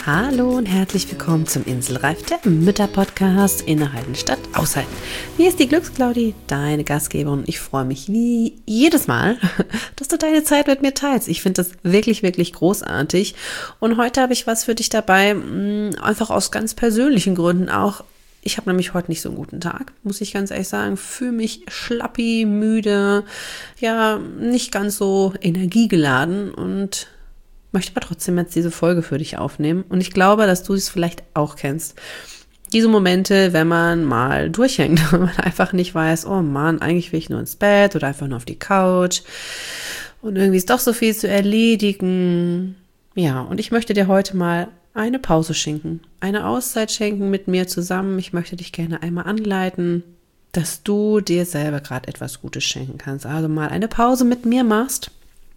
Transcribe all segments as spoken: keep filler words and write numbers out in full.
Hallo und herzlich willkommen zum Inselreif, der Mütter-Podcast innehalten statt aushalten. Hier ist die Glücksclaudi, deine Gastgeberin. Ich freue mich wie jedes Mal, dass du deine Zeit mit mir teilst. Ich finde das wirklich, wirklich großartig. Und heute habe ich was für dich dabei, einfach aus ganz persönlichen Gründen auch. Ich habe nämlich heute nicht so einen guten Tag, muss ich ganz ehrlich sagen. Fühle mich schlappi, müde, ja, nicht ganz so energiegeladen und möchte aber trotzdem jetzt diese Folge für dich aufnehmen. Und ich glaube, dass du es vielleicht auch kennst. Diese Momente, wenn man mal durchhängt, wenn man einfach nicht weiß, oh Mann, eigentlich will ich nur ins Bett oder einfach nur auf die Couch. Und irgendwie ist doch so viel zu erledigen. Ja, und ich möchte dir heute mal eine Pause schenken, eine Auszeit schenken mit mir zusammen. Ich möchte dich gerne einmal anleiten, dass du dir selber gerade etwas Gutes schenken kannst. Also mal eine Pause mit mir machst.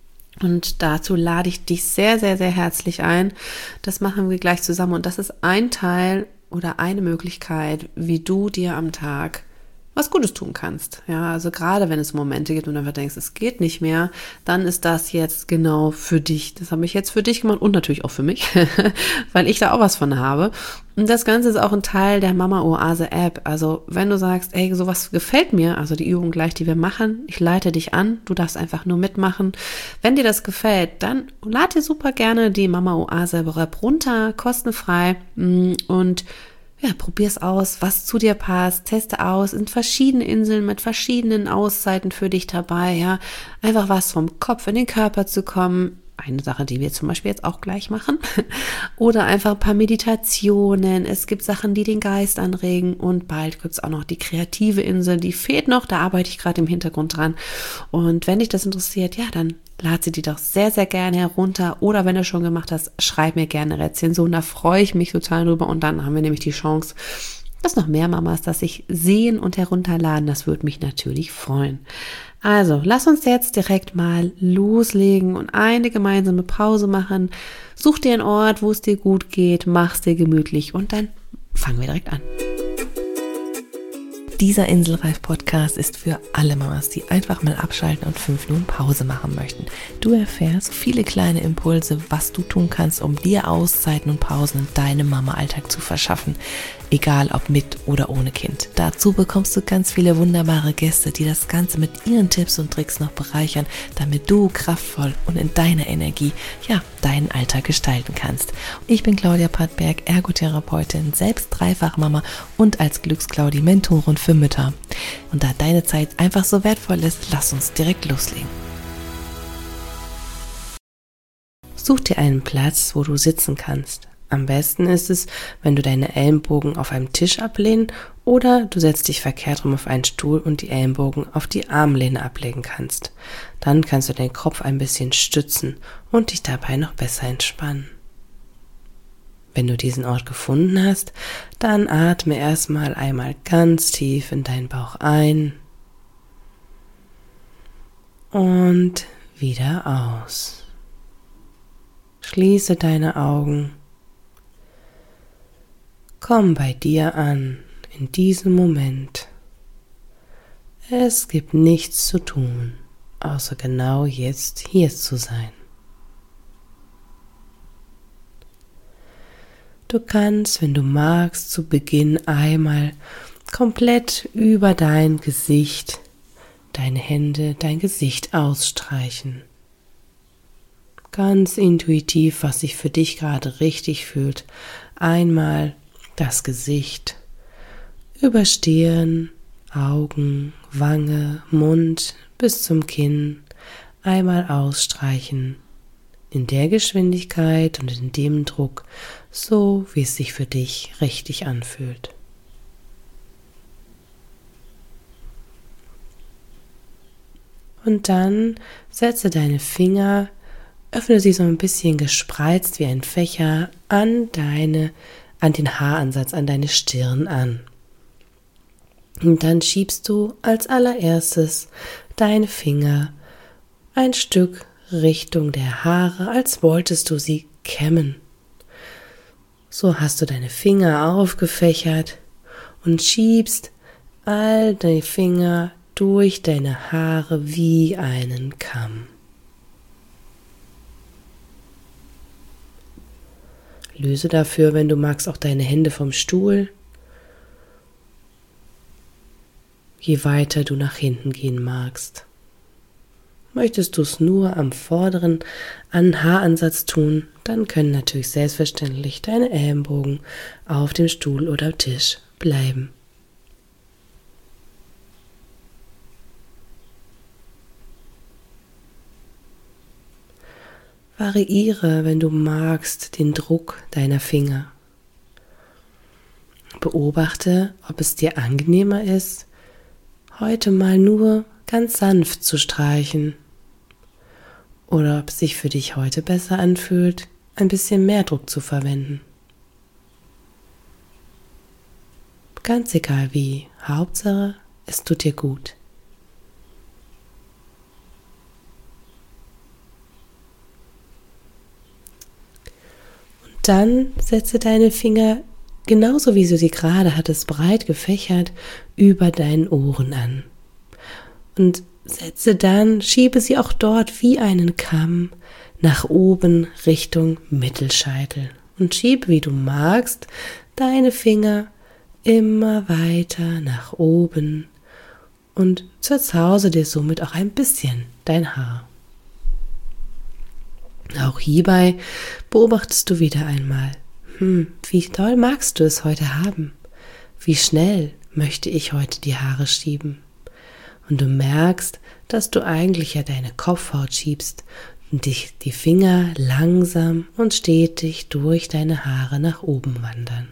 Und dazu lade ich dich sehr, sehr, sehr herzlich ein. Das machen wir gleich zusammen. Und das ist ein Teil oder eine Möglichkeit, wie du dir am Tag was Gutes tun kannst. Ja, also gerade wenn es Momente gibt und du einfach denkst, es geht nicht mehr, dann ist das jetzt genau für dich. Das habe ich jetzt für dich gemacht und natürlich auch für mich, weil ich da auch was von habe. Und das Ganze ist auch ein Teil der Mama-Oase-App. Also wenn du sagst, ey, sowas gefällt mir, also die Übung gleich, die wir machen, ich leite dich an, du darfst einfach nur mitmachen. Wenn dir das gefällt, dann lad dir super gerne die Mama-Oase-App runter, kostenfrei und ja, probier's aus, was zu dir passt, teste aus, sind verschiedene Inseln mit verschiedenen Auszeiten für dich dabei, ja, einfach was vom Kopf in den Körper zu kommen, eine Sache, die wir zum Beispiel jetzt auch gleich machen, oder einfach ein paar Meditationen, es gibt Sachen, die den Geist anregen und bald gibt's auch noch die kreative Insel, die fehlt noch, da arbeite ich gerade im Hintergrund dran und wenn dich das interessiert, ja, dann lad sie dir doch sehr, sehr gerne herunter oder wenn du schon gemacht hast, schreib mir gerne eine Rezension, da freue ich mich total drüber und dann haben wir nämlich die Chance, dass noch mehr Mamas das sich sehen und herunterladen, das würde mich natürlich freuen. Also, lass uns jetzt direkt mal loslegen und eine gemeinsame Pause machen. Such dir einen Ort, wo es dir gut geht, mach's dir gemütlich und dann fangen wir direkt an. Dieser Inselreif-Podcast ist für alle Mamas, die einfach mal abschalten und fünf Minuten Pause machen möchten. Du erfährst viele kleine Impulse, was du tun kannst, um dir Auszeiten und Pausen in deinem Mama-Alltag zu verschaffen. Egal ob mit oder ohne Kind. Dazu bekommst du ganz viele wunderbare Gäste, die das Ganze mit ihren Tipps und Tricks noch bereichern, damit du kraftvoll und in deiner Energie, ja, deinen Alltag gestalten kannst. Ich bin Claudia Pattberg, Ergotherapeutin, selbst Dreifachmama und als Glücksclaudi Mentorin für Mütter. Und da deine Zeit einfach so wertvoll ist, lass uns direkt loslegen. Such dir einen Platz, wo du sitzen kannst. Am besten ist es, wenn du deine Ellenbogen auf einem Tisch ablehnen oder du setzt dich verkehrt rum auf einen Stuhl und die Ellenbogen auf die Armlehne ablegen kannst. Dann kannst du den Kopf ein bisschen stützen und dich dabei noch besser entspannen. Wenn du diesen Ort gefunden hast, dann atme erstmal einmal ganz tief in deinen Bauch ein und wieder aus. Schließe deine Augen. Komm bei dir an, in diesem Moment. Es gibt nichts zu tun, außer genau jetzt hier zu sein. Du kannst, wenn du magst, zu Beginn einmal komplett über dein Gesicht, deine Hände, dein Gesicht ausstreichen. Ganz intuitiv, was sich für dich gerade richtig fühlt. Einmal das Gesicht, über Stirn, Augen, Wange, Mund bis zum Kinn, einmal ausstreichen, in der Geschwindigkeit und in dem Druck, so wie es sich für dich richtig anfühlt. Und dann setze deine Finger, öffne sie so ein bisschen gespreizt wie ein Fächer an deine an den Haaransatz, an deine Stirn an. Und dann schiebst du als allererstes deine Finger ein Stück Richtung der Haare, als wolltest du sie kämmen. So hast du deine Finger aufgefächert und schiebst all deine Finger durch deine Haare wie einen Kamm. Löse dafür, wenn du magst, auch deine Hände vom Stuhl. Je weiter du nach hinten gehen magst. Möchtest du es nur am vorderen Haaransatz tun, dann können natürlich selbstverständlich deine Ellenbogen auf dem Stuhl oder Tisch bleiben. Variiere, wenn du magst, den Druck deiner Finger. Beobachte, ob es dir angenehmer ist, heute mal nur ganz sanft zu streichen oder ob es sich für dich heute besser anfühlt, ein bisschen mehr Druck zu verwenden. Ganz egal wie, Hauptsache, es tut dir gut. Und dann setze deine Finger, genauso wie du sie gerade hattest, breit gefächert, über deinen Ohren an. Und setze dann, schiebe sie auch dort wie einen Kamm nach oben Richtung Mittelscheitel. Und schiebe, wie du magst, deine Finger immer weiter nach oben und zerzause dir somit auch ein bisschen dein Haar. Auch hierbei beobachtest du wieder einmal, hm, wie toll magst du es heute haben? Wie schnell möchte ich heute die Haare schieben? Und du merkst, dass du eigentlich ja deine Kopfhaut schiebst und dich die Finger langsam und stetig durch deine Haare nach oben wandern.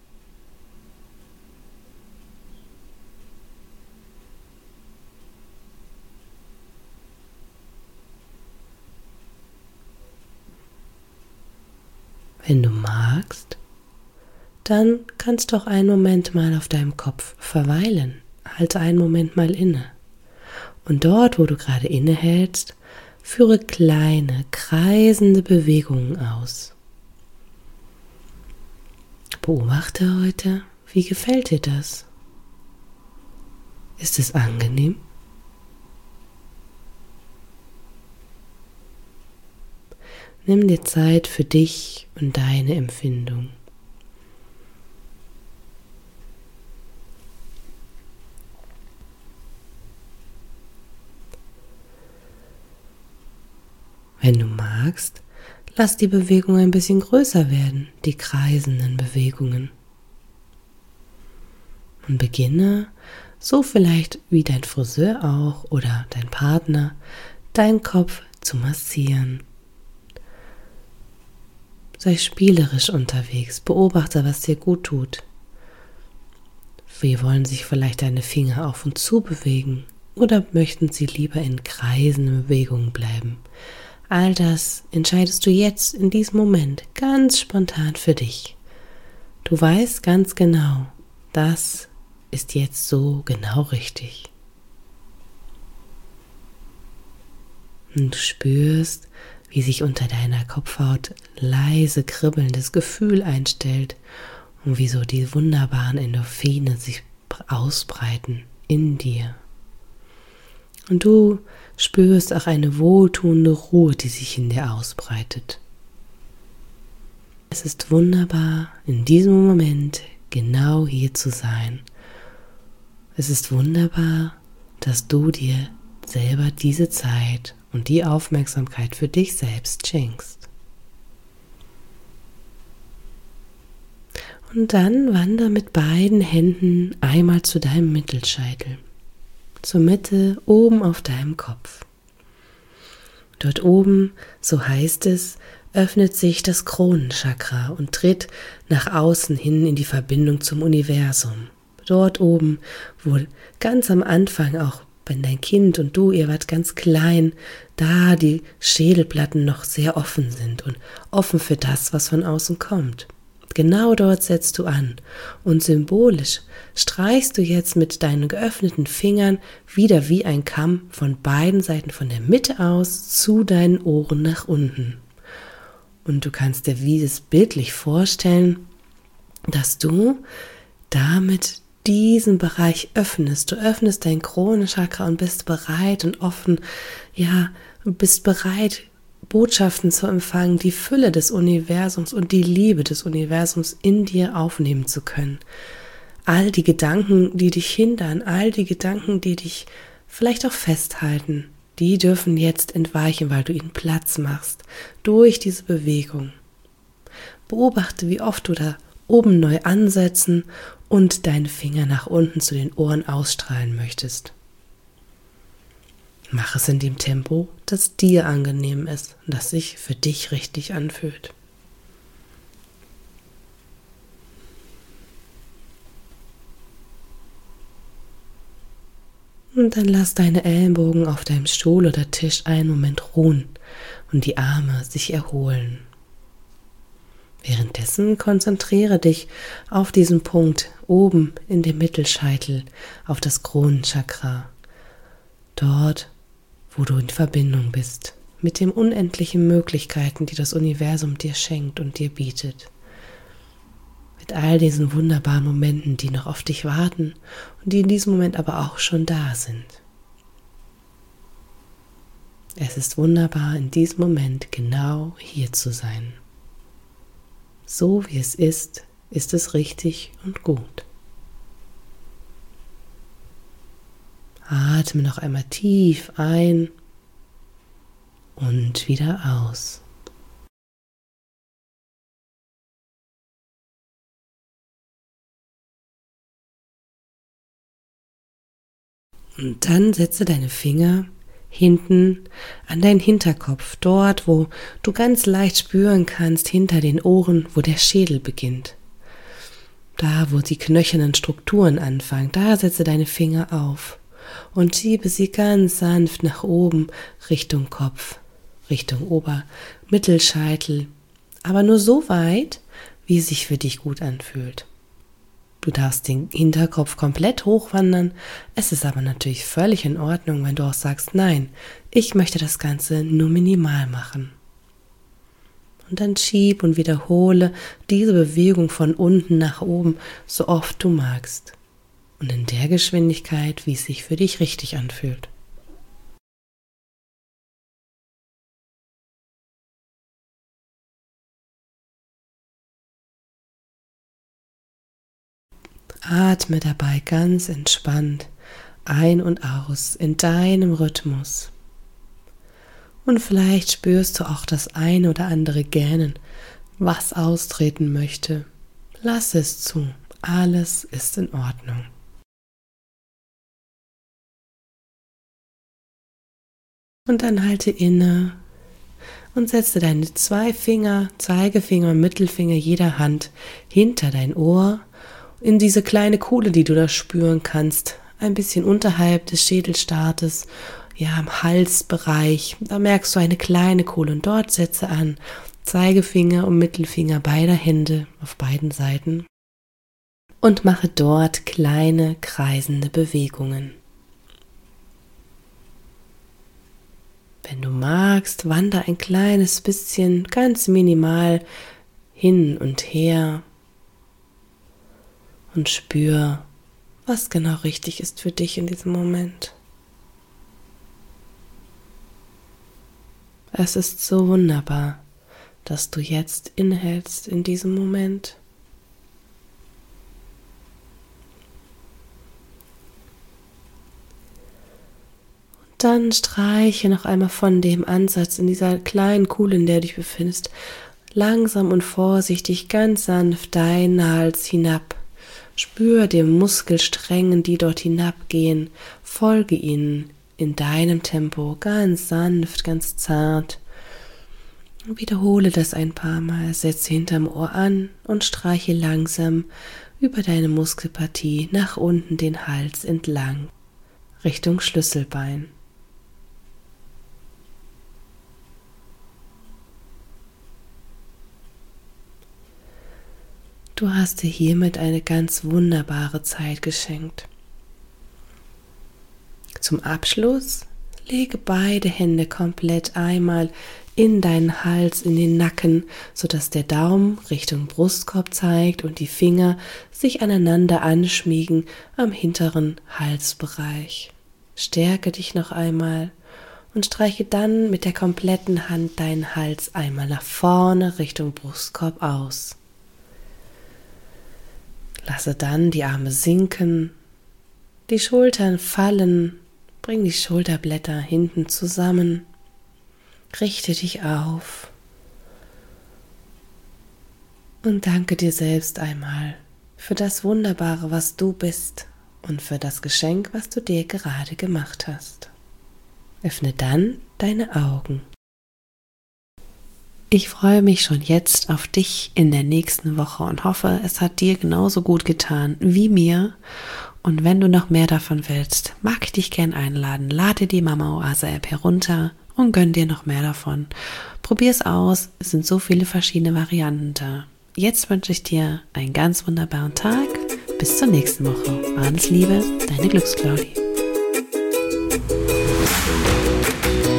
Wenn du magst, dann kannst du auch einen Moment mal auf deinem Kopf verweilen. Halte einen Moment mal inne. Und dort, wo du gerade innehältst, führe kleine, kreisende Bewegungen aus. Beobachte heute, wie gefällt dir das? Ist es angenehm? Nimm dir Zeit für dich und deine Empfindung. Wenn du magst, lass die Bewegung ein bisschen größer werden, die kreisenden Bewegungen. Und beginne, so vielleicht wie dein Friseur auch oder dein Partner, deinen Kopf zu massieren. Sei spielerisch unterwegs, beobachte, was dir gut tut. Wie wollen sich vielleicht deine Finger auf und zu bewegen oder möchten sie lieber in kreisenden Bewegungen bleiben? All das entscheidest du jetzt in diesem Moment ganz spontan für dich. Du weißt ganz genau, das ist jetzt so genau richtig. Und du spürst, wie sich unter deiner Kopfhaut leise kribbelndes Gefühl einstellt und wie so die wunderbaren Endorphine sich ausbreiten in dir. Und du spürst auch eine wohltuende Ruhe, die sich in dir ausbreitet. Es ist wunderbar, in diesem Moment genau hier zu sein. Es ist wunderbar, dass du dir selber diese Zeit und die Aufmerksamkeit für dich selbst schenkst. Und dann wandere mit beiden Händen einmal zu deinem Mittelscheitel, zur Mitte oben auf deinem Kopf. Dort oben, so heißt es, öffnet sich das Kronenchakra und tritt nach außen hin in die Verbindung zum Universum. Dort oben, wo ganz am Anfang auch, wenn dein Kind und du, ihr wart ganz klein, da die Schädelplatten noch sehr offen sind und offen für das, was von außen kommt. Genau dort setzt du an und symbolisch streichst du jetzt mit deinen geöffneten Fingern wieder wie ein Kamm von beiden Seiten von der Mitte aus zu deinen Ohren nach unten. Und du kannst dir dieses bildlich vorstellen, dass du damit diesen Bereich öffnest. Du öffnest dein Kronenchakra und bist bereit und offen, ja, bist bereit, Botschaften zu empfangen, die Fülle des Universums und die Liebe des Universums in dir aufnehmen zu können. All die Gedanken, die dich hindern, all die Gedanken, die dich vielleicht auch festhalten, die dürfen jetzt entweichen, weil du ihnen Platz machst, durch diese Bewegung. Beobachte, wie oft du da oben neu ansetzen und deine Finger nach unten zu den Ohren ausstrahlen möchtest. Mach es in dem Tempo, das dir angenehm ist und das sich für dich richtig anfühlt. Und dann lass deine Ellenbogen auf deinem Stuhl oder Tisch einen Moment ruhen und die Arme sich erholen. Währenddessen konzentriere dich auf diesen Punkt oben in dem Mittelscheitel, auf das Kronenchakra. Dort, wo du in Verbindung bist mit den unendlichen Möglichkeiten, die das Universum dir schenkt und dir bietet. Mit all diesen wunderbaren Momenten, die noch auf dich warten und die in diesem Moment aber auch schon da sind. Es ist wunderbar, in diesem Moment genau hier zu sein. So wie es ist, ist es richtig und gut. Atme noch einmal tief ein und wieder aus. Und dann setze deine Finger hinten an deinen Hinterkopf, dort, wo du ganz leicht spüren kannst, hinter den Ohren, wo der Schädel beginnt. Da, wo die knöchernen Strukturen anfangen, da setze deine Finger auf und schiebe sie ganz sanft nach oben Richtung Kopf, Richtung Ober-, Mittelscheitel, aber nur so weit, wie es sich für dich gut anfühlt. Du darfst den Hinterkopf komplett hochwandern, es ist aber natürlich völlig in Ordnung, wenn du auch sagst, nein, ich möchte das Ganze nur minimal machen. Und dann schieb und wiederhole diese Bewegung von unten nach oben, so oft du magst. Und in der Geschwindigkeit, wie es sich für dich richtig anfühlt. Atme dabei ganz entspannt ein und aus in deinem Rhythmus. Und vielleicht spürst du auch das ein oder andere Gähnen, was austreten möchte. Lass es zu, alles ist in Ordnung. Und dann halte inne und setze deine zwei Finger, Zeigefinger und Mittelfinger jeder Hand hinter dein Ohr, in diese kleine Kuhle, die du da spüren kannst, ein bisschen unterhalb des Schädelstartes, ja im Halsbereich, da merkst du eine kleine Kuhle und dort setze an Zeigefinger und Mittelfinger beider Hände auf beiden Seiten und mache dort kleine kreisende Bewegungen. Wenn du magst, wandere ein kleines bisschen, ganz minimal hin und her und spür, was genau richtig ist für dich in diesem Moment. Es ist so wunderbar, dass du jetzt innehältst in diesem Moment. Und dann streiche noch einmal von dem Ansatz in dieser kleinen Kuhle, in der du dich befindest, langsam und vorsichtig, ganz sanft deinen Hals hinab. Spür die Muskelsträngen, die dort hinabgehen, folge ihnen in deinem Tempo, ganz sanft, ganz zart. Und wiederhole das ein paar Mal, setze hinterm Ohr an und streiche langsam über deine Muskelpartie nach unten den Hals entlang, Richtung Schlüsselbein. Du hast dir hiermit eine ganz wunderbare Zeit geschenkt. Zum Abschluss lege beide Hände komplett einmal in deinen Hals, in den Nacken, sodass der Daumen Richtung Brustkorb zeigt und die Finger sich aneinander anschmiegen am hinteren Halsbereich. Stärke dich noch einmal und streiche dann mit der kompletten Hand deinen Hals einmal nach vorne Richtung Brustkorb aus. Lasse dann die Arme sinken, die Schultern fallen, bring die Schulterblätter hinten zusammen, richte dich auf und danke dir selbst einmal für das Wunderbare, was du bist und für das Geschenk, was du dir gerade gemacht hast. Öffne dann deine Augen. Ich freue mich schon jetzt auf dich in der nächsten Woche und hoffe, es hat dir genauso gut getan wie mir. Und wenn du noch mehr davon willst, mag ich dich gern einladen. Lade die Mama Oase App herunter und gönn dir noch mehr davon. Probier es aus, es sind so viele verschiedene Varianten da. Jetzt wünsche ich dir einen ganz wunderbaren Tag. Bis zur nächsten Woche. Alles Liebe, deine Glücksclaudi.